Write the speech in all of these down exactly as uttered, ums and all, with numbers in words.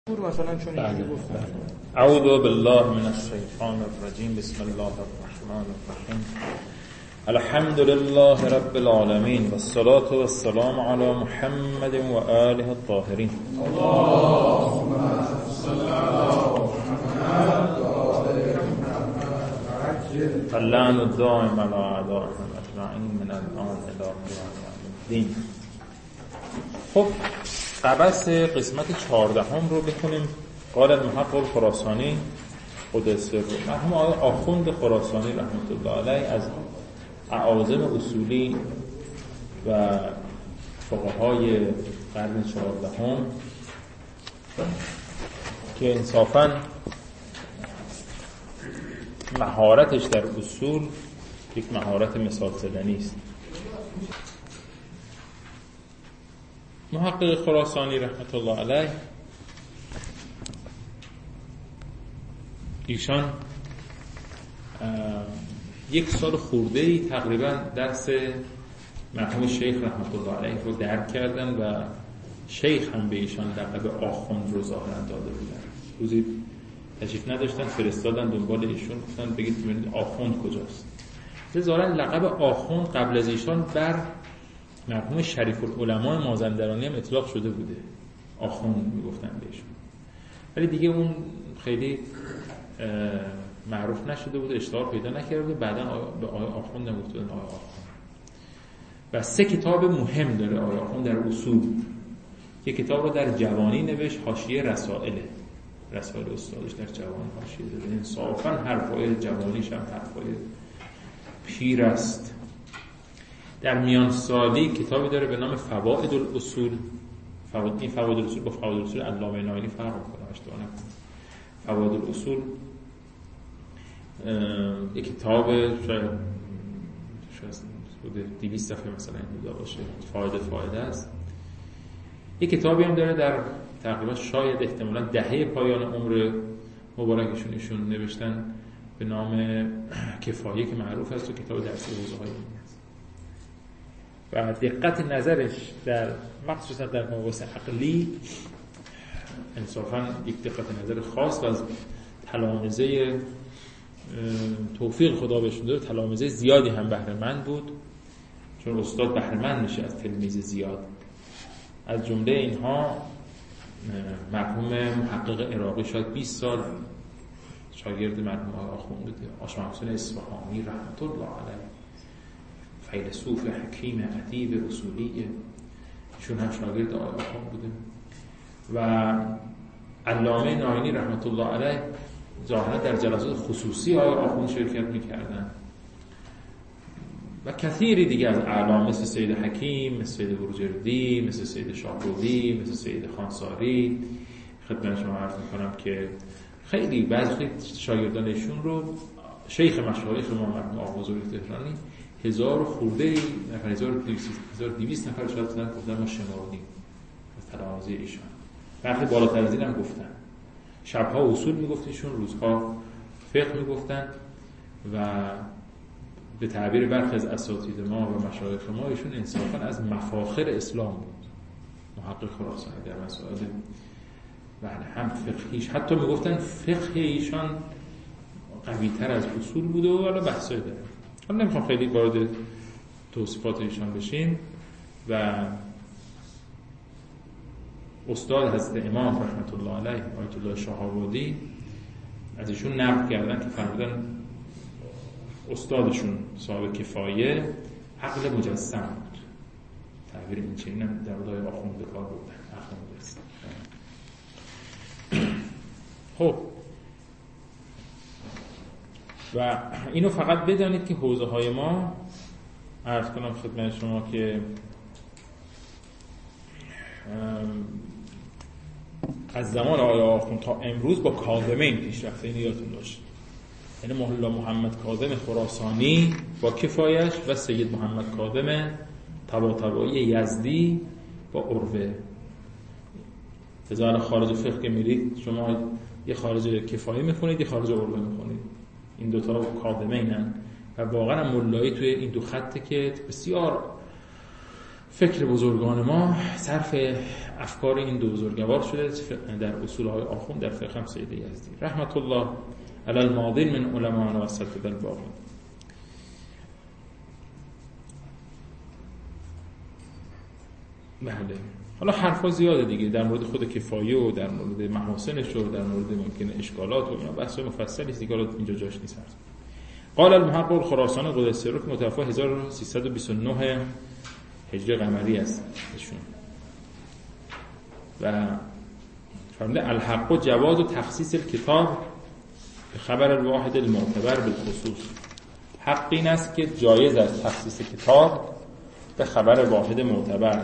مثلا چون اینجوری گفتن. اعوذ بالله من الشیطان الرجیم. بسم الله الرحمن الرحیم. الحمد لله رب العالمین والصلاة والسلام علی محمد و آله الطاهرین. اللهم صل علی محمد و آل محمد. اللعن الدائم علی اعدائهم اجمعین من الان الی قیام الدین. خب قبس قسمت چهاردهم رو بکنیم. قال المحقق الخراسانی قدس سره مرحوم آقای آخوند خراسانی رحمت الله علیه از اعاظم اصولی و فقهای قرن چهاردهم که انصافاً مهارتش در اصول یک مهارت مثال زدنی است. محقق خراسانی رحمت الله علیه ایشان یک سال خورده‌ای تقریبا درس مرحوم شیخ رحمت الله علیه رو درک کردن و شیخ هم به ایشان لقب آخوند رو ظاهرا داده بودن. روزی تشریف نداشتن فرستادن دنبال ایشون، گفتن بگید ببینید آخوند کجاست. ظاهرا لقب آخوند قبل از ایشان بر مرحوم شریف العلماء مازندرانی هم اطلاق شده بوده، آخوند میگفتن بهشون، ولی دیگه اون خیلی معروف نشده بود، اشتهار پیدا نکرده بود. بعداً به آقای آخوند هم گفتن آقای آخوند. و سه کتاب مهم داره آقای آخوند در اصول. یک کتاب رو در جوانی نوشت، حاشیه رسائل رسائل استادش در جوان حاشیه داره. انصافاً حرفای جوانیش هم حرفای پیر است. در میان سالی کتابی داره به نام فوائد الاصول. فوائد این فوائد الاصول با فوائد الاصول علامه نایینی فرق می‌کنه، اشتباه نکنم. فوائد الاصول یک کتاب شاید شاید دویست صفحه مثلا این باشه، فایده فایده است. یک کتابی هم داره در تقریبا شاید احتمالاً دهه پایان عمر مبارکشون ایشون نوشتن به نام کفایه که معروف است و کتاب درسی حوزه‌های دینی است. و دقت نظرش در مخصوصا در مباحث عقلی انصافاً یک دقت نظر خاص و از تلامذه توفیق خدا بهشون داد. تلامذه زیادی هم بهره مند بود، چون استاد بهره مند میشه از تلمیذ زیاد. از جمله اینها مرحوم محقق عراقی شاید بیست سال شاگرد مرحوم آخوند بوده. آشم حسین اصفهانی رحمت الله علیه، فیلسوف حکیم ادیب اصولی، ایشون هم شاگرد آخوند بوده. و علامه نایینی رحمت الله علیه ظاهرا در جلسات خصوصی آقای آخوند شرکت می‌کردن و کثیری دیگه از اعلام مثل سید حکیم، مثل سید بروجردی، مثل سید شاهرودی، مثل سید خانساری خدمت شما عرض می‌کنم که خیلی بعضی شاگردان ایشون رو شیخ مشایخ ما مرحوم آقا بزرگ تهرانی هزار خورده نفر، هزار و دویست نفر شاید بودن، گفتن ما شمردیم از تلامذه ایشان. برخی بالاتر از این هم گفتن. شبها اصول میگفتیشون، روزها فقه میگفتن و به تعبیر برخی از اساتید ما و مشایخ ما ایشون انصافا از مفاخر اسلام بود. محقق خراسانی در مسائل بله هم فقهیش، حتی میگفتن فقه ایشان قوی تر از اصول بود و حالا بحثای داره. حالا نمیخوام خیلی وارد توصیفات ایشان بشیم. و استاد حضرت امام رحمت الله علیه آیت الله شهابادی از ایشون نقل کردن که فرمودن استادشون صاحب کفایه عقل مجسم بود. تعبیر این چنین هم در ادای آخوند به کار بردن، عقل مجسم. خب و اینو فقط بدانید که حوزه های ما عرض کنم خدمت شما که از زمان آقای آخوند تا امروز با کاظمین پیش رفته. این یادتون باشه، یعنی مولا محمد کاظم خراسانی با کفایش و سید محمد کاظم طباطبایی یزدی با عروه. تزال خارج فقه که میرید شما یه خارج کفایه میخونید، یه خارج عروه میخونید. این دوتا کاظمینن و واقعا مولایی توی این دو خطه که بسیار فکر بزرگان ما صرف افکار این دو بزرگوار شده در اصولهای آخوند در فقه سید یزدی رحمت الله علی الماضین من علماء و سلطه الباقی. بله حالا حرفا زیاده دیگه در مورد خود کفایه و در مورد محاسنش و در مورد ممکنه اشکالات و اینا بحث مفصلی است دیگه، اینجا جاش نیست. قال المحقق الخراسانی قدس سره که متوفی هزار و سیصد و بیست و نه هجری قمری است ایشون و فرموده الحق جواز و تخصیص الکتاب به خبر الواحد المعتبر بالخصوص. حق این است که جایز است تخصیص کتاب به خبر واحد معتبر.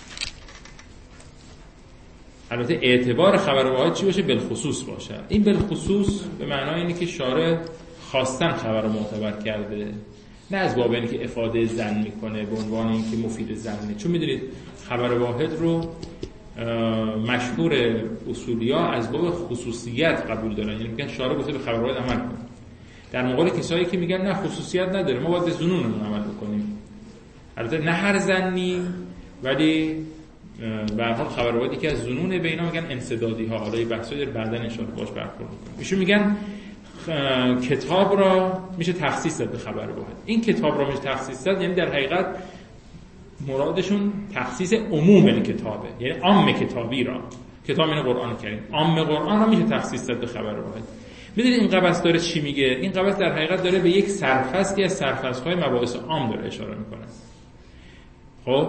البته اعتبار خبر واحد چی باشه؟ بالخصوص باشه. این بالخصوص به معنای اینه که شارع خواستن خبر معتبر کرده، نه از باب اینکه که افاده ظن میکنه به عنوان اینکه مفید ظنه. چون میدونید خبر واحد رو مشهور اصولیا از باب خصوصیت قبول دارن، یعنی میگن شارع گفته به خبر واحد عمل کن، در مقابل کسایی که میگن نه خصوصیت نداره ما باید به ظنونمون عمل بکنیم. البته نه هر ظنی، ولی به هر حال خبر واحد یکی از ظنون به اینا میگن انسدادی ها. حالا بحثای در بعدن ان شاء الله باش برخورد می‌کنیم. ایشون میگن کتاب را میشه تخصیص داد به خبر واحد. این کتاب را میشه تخصیص داد یعنی در حقیقت مرادشون تخصیص عموم کتابه، یعنی عام کتابی را، کتاب این قرآن کریم، عام قرآن را میشه تخصیص داد به خبر واحد. میدونید این قبس داره چی میگه؟ این قبس در حقیقت داره به یک سرفصلی از سرفصل‌های مباحث عام داره اشاره میکنه. خب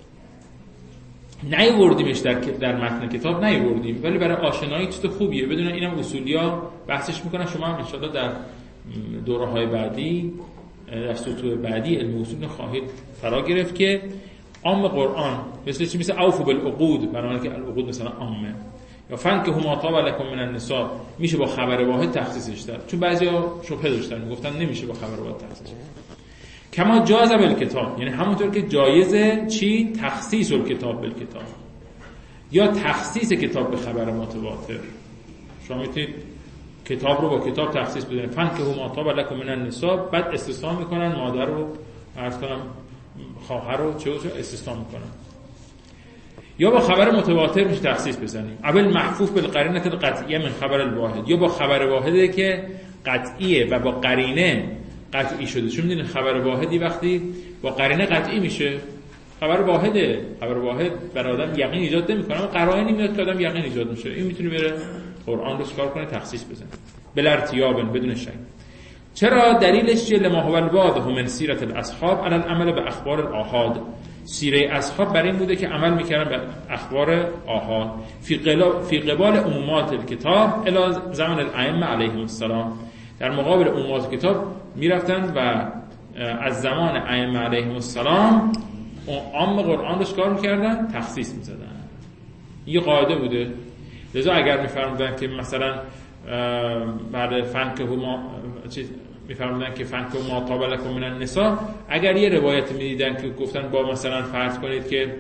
نیاوردیمش در در متن کتاب نیاوردیم، ولی برای آشنایی چیز خوبیه بدون اینم اصولیا بحثش میکنن. شما هم ان شاءالله در دوره‌های بعدی در سطوح بعدی علم اصول خواهید فرا گرفت که عام قرآن مثل چی؟ مثل اوفوا بالعقود، برای که العقود مثلا عامه، یا فنک هما طاب لکم من النساء میشه با خبر واحد تخصیصش داد. چون بعضیا شبهه داشتن میگفتن نمیشه با خبر واحد تخصیص. کما جاز بالکتاب، یعنی همونطور که جایزه چی؟ تخصیص الکتاب بالکتاب، یا تخصیص کتاب به خبر متواتر. شما میتونید کتاب رو با کتاب تخصیص بدید. فن که هما طاب لکم من النساء، بعد استثنا میکنن مادر رو، عرض کنم خواهر رو، چه چه استثنا میکنن. یا با خبر متواتر میشه تخصیص بزنیم. اول محفوف بالقرینه القطعیه من خبر الواحد، یا با خبر واحده که قطعیه و با قرینه قطعی شده. چون میدونید خبر واحدی وقتی با قرینه قطعی میشه، خبر واحده، خبر واحد برای آدم یقین ایجاد نمیکنه، اما قرائنی میاد که آدم یقین ایجاد میشه. این میتونه بره قرآن رو چیکار کنه؟ تخصیص بزنه بلا ارتیاب، بدون شک. چرا؟ دلیلش چیه؟ لما هو الواضح من سیرت الاصحاب علی العمل به اخبار الاحاد. سیره اصحاب برای این بوده که عمل میکردن به اخبار آحاد فی قبال فی قبال عمومات الکتاب الی زمان الائمه علیهم السلام. در مقابل عمومات کتاب میرفتن و از زمان ائمه علیهم السلام عام قرآن رو چیکار میکردن؟ تخصیص میزدن. یه قاعده بوده. لذا اگر میفرمودن که مثلا بعد فنکه ما چیز میفرمودن که فنکه ما طاب لکم من النساء، اگر یه روایت میدیدن که گفتن با مثلا فرض کنید که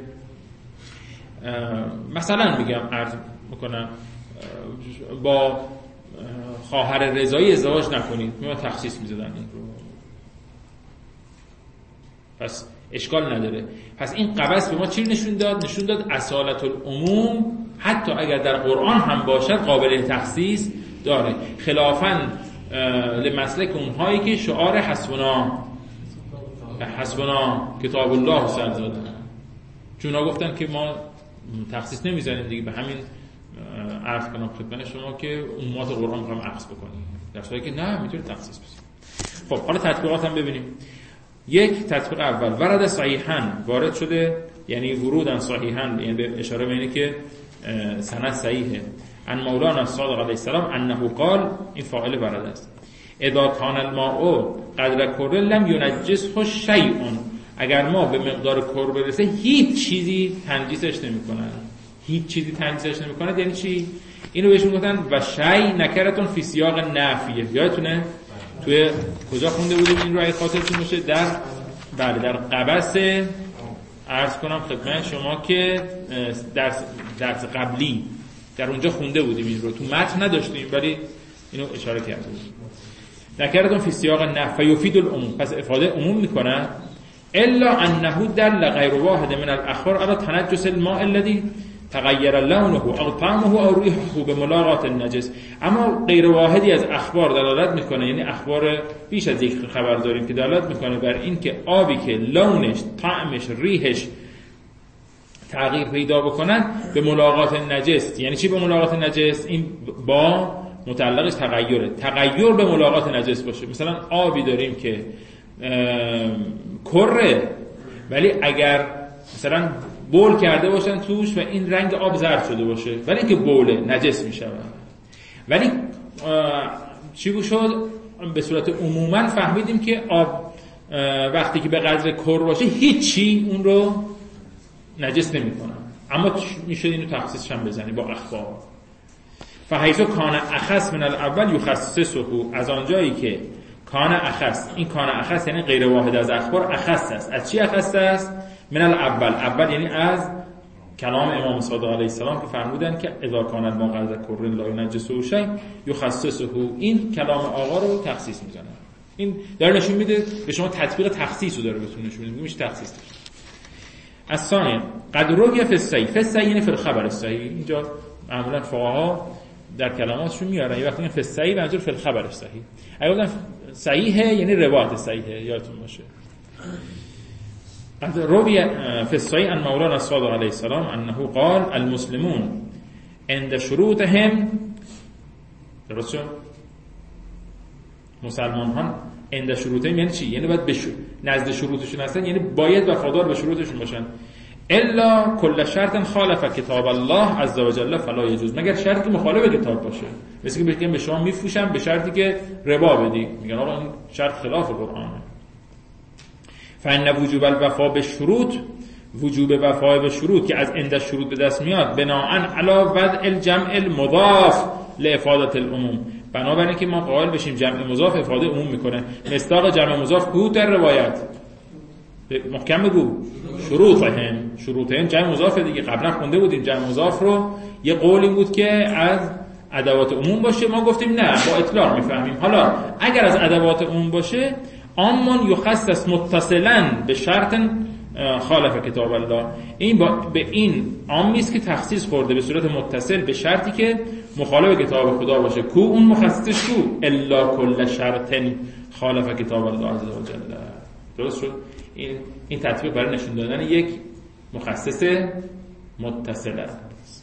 مثلا میگم عرض میکنم با خواهر رضایی ازدواج نکنید، میما تخصیص میزدن این رو. پس اشکال نداره. پس این قبس به ما چی نشون داد؟ نشون داد اصالت العموم حتی اگر در قرآن هم باشد قابل تخصیص داره، خلافاً لمسلک اونهایی که شعار حسبنا حسبنا کتاب الله سر دادن. چون ها گفتن که ما تخصیص نمیزنیم دیگه، به همین عرض کنم خدمت شما که عمومات قرآن میخوام عکس بکنیم، در صورتی که نه میتونه تخصیص بزنیم. خب حالا تطبیقات هم ببینیم. یک تطبیق اول، ورد صحیحاً، وارد شده یعنی ورودن صحیحاً، یعنی به اشاره به اینه که سند صحیحه. ان مولانا صادق علیه السلام انه قال، این فاعل ورد است، اذا کان الماء قدر کره لم ينجسه شیء، اگر ما به مقدار کره برسه هیچ چیزی تنجیسش نمیکنه. هیچ چیزی تنجیسش نمیکنه یعنی چی؟ اینو بهشون گفتن و شیء نکرتون فی سیاق نفیه. یادتونه توی کجا خونده بودیم این رو اگه خاطرتون باشه؟ در بله در قبس عرض کنم خدمت شما که درس درس قبلی در اونجا خونده بودیم این رو، تو متن نداشتیم ولی اینو اشاره کرده بودیم. نکرتون فی سیاق نفی یفید العموم، پس افاده عموم میکنه. الا انه دل غیر واحد من الاخبار على تنجس الماء الذي تغیر لونه او طعمه او ریحه به ملاقات النجس. اما غیر واحدی از اخبار دلالت میکنه، یعنی اخبار بیش از یک خبر داریم که دلالت میکنه بر این که آبی که لونش، طعمش، ریحش تغییر پیدا بکنن به ملاقات نجس. یعنی چی به ملاقات نجس؟ این با متعلقش تغییره، تغییر به ملاقات نجس باشه. مثلا آبی داریم که کره، ولی اگر مثلا بول کرده باشن توش و این رنگ آب زرد شده باشه، ولی اینکه بوله نجس میشه. ولی چی شد؟ به صورت عموما فهمیدیم که آب وقتی که به قدر کر باشه هیچی اون رو نجس نمیکنه. اما میشه اینو تخصیصش هم بزنی با اخبار. فحیث کان اخص من الاول یخصصه، از آنجایی که کان اخص، این کان اخص یعنی غیر واحد از اخبار، اخص است. از چی اخص است؟ من الاول، اول یعنی از کلام امام صادق علیه السلام که فرمودن که اذا کان ما قدر کر لا ينجسه شیء یخصصه، این کلام آقا رو تخصیص میزنه. این داره نشون میده به شما تطبیق تخصیص رو داره بهتون نشون میده، میشه تخصیص. الثانیه قد روی فی الصحیح، فی الصحیح یعنی فی الخبر الصحیح. اینجا معمولا فقها در کلماتشون میارن یه وقتی میگن فی الصحیح منظور فی الخبر الصحیح. اگه بگن صحیحه یعنی روایت صحیحه، یادتون باشه. قد روی فی الصحیح ان مولانا الصادق علیه السلام انه قال المسلمون عند شروطهم، درست شد؟ مسلمان ها عند شروطهم یعنی چی؟ یعنی باید بشو نزد شروطشون هستن، یعنی باید وفادار به شروطشون باشن. الا کل شرط خالف کتاب الله عز وجل فلا یجوز، مگر شرطی که مخالف کتاب باشه. مثل که بگم به شما میفروشم به شرطی که ربا بدی، میگن آقا این شرط خلاف قرآنه. فان وجوب الوفا به شروط، وجوب وفا به شروط که از عند شروط به دست میاد بناء علی وضع الجمع المضاف لافاده العموم، بنابراین که ما قائل بشیم جمع مضاف افاده عموم میکنه. مصداق جمع مضاف کو در روایت؟ محکم بگو شروطهم، شروطهم جمع مضاف دیگه. قبلا خونده بودیم جمع مضاف رو، یه قولی بود که از ادوات عموم باشه، ما گفتیم نه با اطلاق میفهمیم. حالا اگر از ادوات عموم باشه آمون یخصص متصلا به شرط خالف کتاب الله، این با به این عامی است که تخصیص خورده به صورت متصل به شرطی که مخالف کتاب خدا باشه. کو اون مخصصش کو؟ الا کل شرط خالف کتاب الله عز وجل. درست شد؟ این این تطبیق برای نشون دادن یک مخصص متصل است.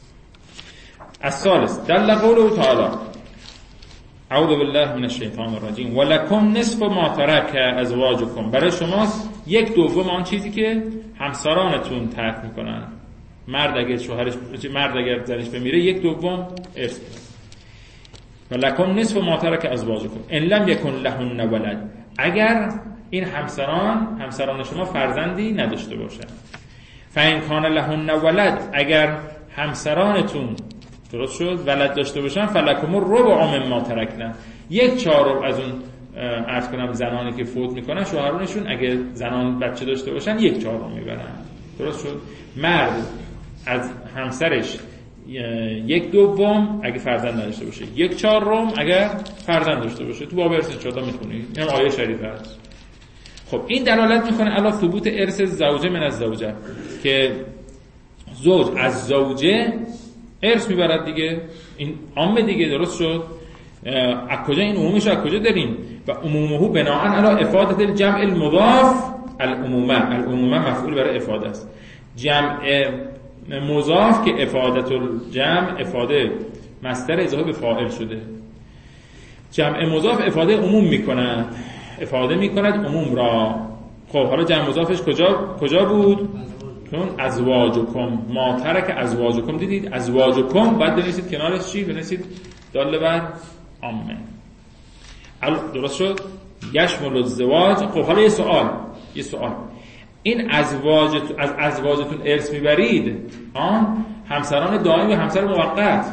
الثالث دل قوله تعالی اعوذ بالله من الشیطان الرجیم ولکم نصف ما ترک ازواجکم، برای شماست یک دوم آن چیزی که همسرانتون ترک میکنن. مرد اگر شوهرش مرد اگر زنش بمیره یک دوم ارث. ولکم نصف ما ترک ازواجکم ان لم یکن لهن ولد، اگر این همسران همسران شما فرزندی نداشته باشن. فإن کان لهن ولد، اگر همسرانتون درست شد ولد داشته باشن فلکم الربع مما ترکنا، یک چهارم از اون عرض کنم زنانی که فوت میکنن شوهرانشون اگه زنان بچه داشته باشن یک چهارم میبرن. درست شد؟ مرد از همسرش یک دوم اگه فرزند نداشته باشه، یک چهارم اگر فرزند داشته باشه. تو باب ارث چهارم میخونی، این آیه شریفه است. خب این دلالت میکنه علی ثبوت ارث زوجه من از زوجه، که زوج از زوجه ارث میبرد دیگه، این عامه دیگه. درست شد؟ از کجا این عمومش از کجا داریم؟ و عمومه بناء علی افاده الجمع المضاف العمومه، العمومه مفعول برای افاده است. جمع مضاف که افاده الجمع افاده مصدر اضافه به فاعل شده. جمع مضاف افاده عموم میکنه، افاده میکند عموم را. خب حالا جمع مضافش کجا کجا بود؟ چون ازواجکم ما ترک ازواجکم، دیدید ازواجکم بعد بنویسید کنارش چی؟ بنویسید داله بر عامه. درست شد؟ یشمل الزواج. خب حالا یه سوال یه سوال این ازواج از ازواجتون ارث میبرید آن همسران دائم و همسر موقت؟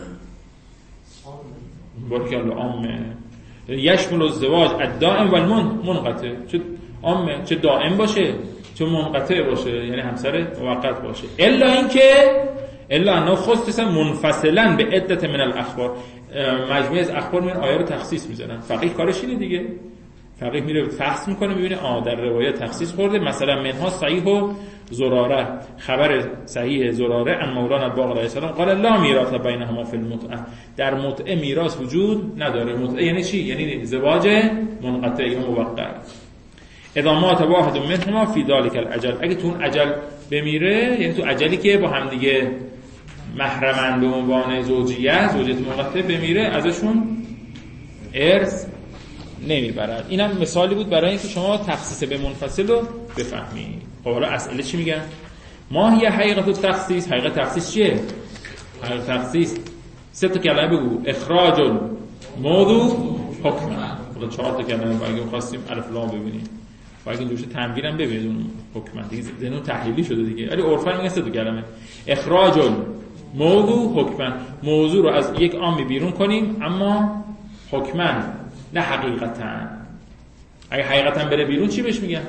بارک الله. عامه یشمل الزواج الدائم و المنقطع، چه عامه چه دائم باشه چه منقطع باشه، یعنی همسر موقت باشه. الا اینکه الا انه خصص منفصلا به عدت من الاخبار، مجموعه از اخبار من آیه رو تخصیص میزنن. فقیه کارش اینه دیگه، فقیه میره فحص میکنه میبینه آ در روایت تخصیص خورده، مثلا منها صحیح و زراره، خبر صحیح زراره ان مولانا باقر علیه السلام قال لا میراث بینهما فی المتعه، در متعه میراث وجود نداره. متعه یعنی چی؟ یعنی ازدواج منقطع یا موقع. اذا مات واحد منهما فی ذلک الاجل، اگه تو اون اجل بمیره، یعنی تو اجلی که با هم دیگه محرمن به عنوان زوجیت، زوجیت منقطع بمیره، ازشون ارث نمیبرد. اینم مثالی بود برای اینکه شما تخصیص به منفصل رو بفهمید. خب حالا اسئله چی میگن؟ ما هی حقیقت التخصیص، حقیقت تخصیص چیه؟ حقیقت تخصیص سه تا کلمه بگو: اخراج الموضوع حکما. حالا چهار تا کلمه با اگه خواستیم الف لام ببینیم، با اگه جوش تنویر هم ببینید اون حکما دیگه ذهن تحلیلی شده دیگه، ولی عرفا میگن سه تا کلمه: اخراج الموضوع حکما، موضوع رو از یک عام بیرون کنیم اما حکما نه حقیقتا. اگه حقیقتا بره بیرون چی بهش میگن؟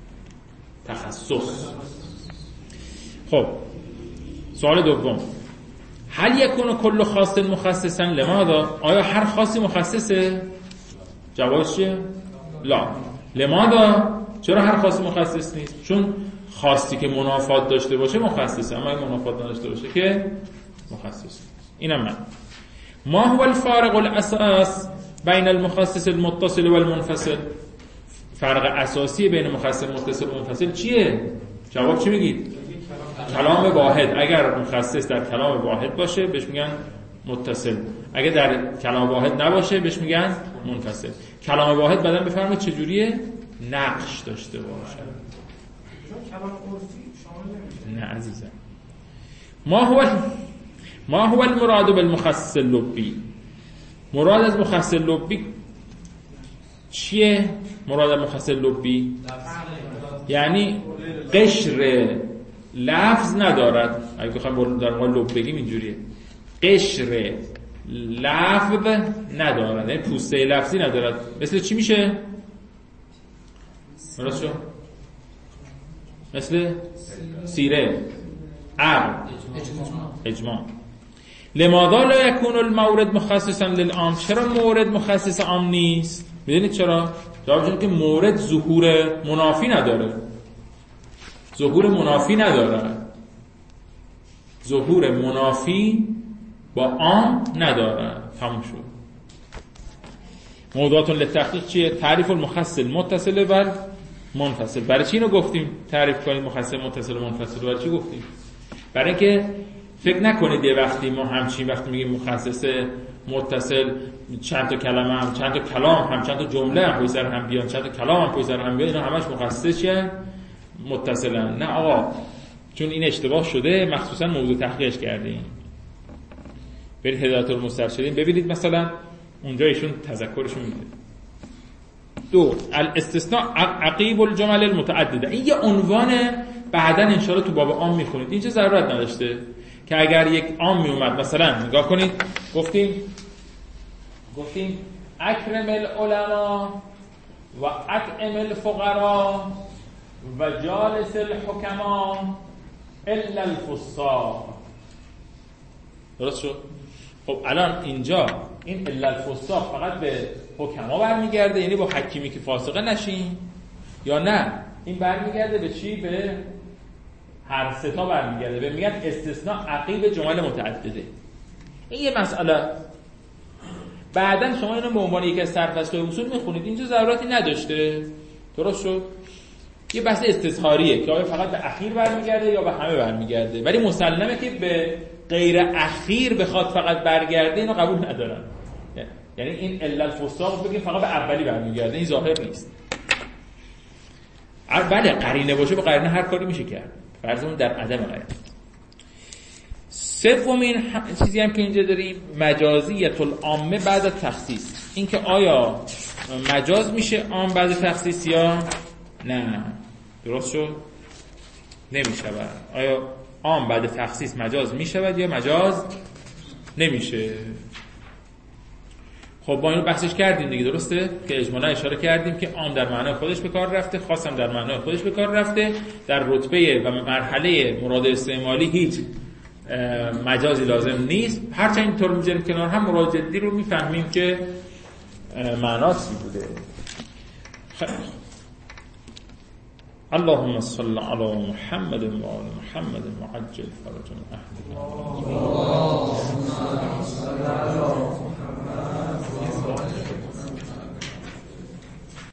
تخصص. خب سوال دوم: هل یکون کل خاص مخصصا لماذا؟ آیا هر خاصی مخصصه؟ جوابش چیه؟ لا. لماذا؟ چرا هر خاصی مخصص نیست؟ چون خاصی که منافات داشته باشه مخصصه، اما اگه منافات نداشته باشه که مخصص. اینم من. ما هو الفارق الاساس بین المخصص المتصل و المنفصل؟ فرق اساسی بین مخصص متصل و منفصل چیه؟ جواب چی میگید؟ کلام واحد. اگر مخصص در کلام واحد باشه بهش میگن متصل، اگر در کلام واحد نباشه بهش میگن منفصل. کلام واحد بعداً بفرمایید چجوریه؟ نقش داشته باشه. کلام عرفی شامل نه عزیزم. ما هو ما هو المراد بالمخصص اللبی؟ مراد از مخصص لبی چیه؟ مراد از مخصص لبی یعنی قشر لفظ ندارد. اگه بخوایم در مورد لب بگیم اینجوریه: قشر لفظ ندارد، یعنی پوسته لفظی ندارد. مثل چی میشه؟ درست شد؟ مثل سیره، عقل، اجماع. لماذا لا يكون المورد مخصصا للعام؟ چرا مورد مخصص عام نیست؟ میدونید چرا؟ جواب اینه که مورد ظهور منافی نداره. ظهور منافی نداره. ظهور منافی با عام نداره. تموم شد. موضوعات للتحقیق چیه؟ تعریف المخصص المتصل و منفصل. برای چی اینو گفتیم تعریف کنیم مخصص متصل و منفصل؟ برای چی گفتیم؟ برای اینکه فکر نکنید یه وقتی ما همچین وقتی میگیم مخصص متصل چند تا کلمه هم چند تا کلام هم چند تا جمله هم پشت سر هم بیان، چند تا کلام هم پشت سر هم بیان، اینا همش مخصص چیه؟ متصلن. نه آقا، چون این اشتباه شده مخصوصا موضوع تحقیقش کردیم. برید هدایت المسترشدین ببینید مثلا اونجا ایشون تذکرشون میده. دو، الاستثناء عقیب الجمل المتعدده. این یه عنوانه، بعدن انشاءالله تو باب عام میخونید. اینجا ضرورت نداشته که اگر یک عام میومد مثلا نگاه کنید گفتیم گفتیم اکرم العلماء و اطعم الفقراء و جالس الحکما الا الفساق. درست شد؟ خب الان اینجا این الا الفساق فقط به حکما برمیگرده، یعنی با حکیمی که فاسقه نشین، یا نه این برمیگرده به چی؟ به هر سه تا برمیگرده. به میگن استثناء عقیب جمل متعدده. این یه مسئله. بعدن شما اینو به عنوان یکی از سرفصل‌های اصول میخونید، اینجا ضرورتی نداشته. درست شد؟ یه بحث استظهاریه که آیا فقط به اخیر برمیگرده یا به همه برمیگرده، ولی مسلمه که به غیر اخیر بخواد فقط برگرده اینو قبول ندارن. یعنی این الا الفساق بگیم فقط به اولی برمیگرده، این ظاهر نیست. بله قرینه باشه، به قرینه هر کاری میشه کرد، فرضمون در عدم قرینه. سومین چیزی هم که اینجا داریم مجازیت العامه بعد از تخصیص. این که آیا مجاز میشه عام بعد تخصیص یا نه؟ درست شد؟ نمیشه. آیا عام بعد تخصیص مجاز میشود یا مجاز نمیشه؟ خب با اینو بحثش کردیم دیگه، درسته؟ که اجمالا اشاره کردیم که عام در معنای خودش به کار رفته، خاص هم در معنای خودش به کار رفته. در رتبه و مرحله مراد استعمالی هیچ مجازی لازم نیست. هرچند اینطور می‌ذاریم کنار هم مراد جدی رو میفهمیم که معناش چی بوده. خیلی اللهم صل علی محمد و آل محمد وعجل فرج اهل. اللهم صل علی محمد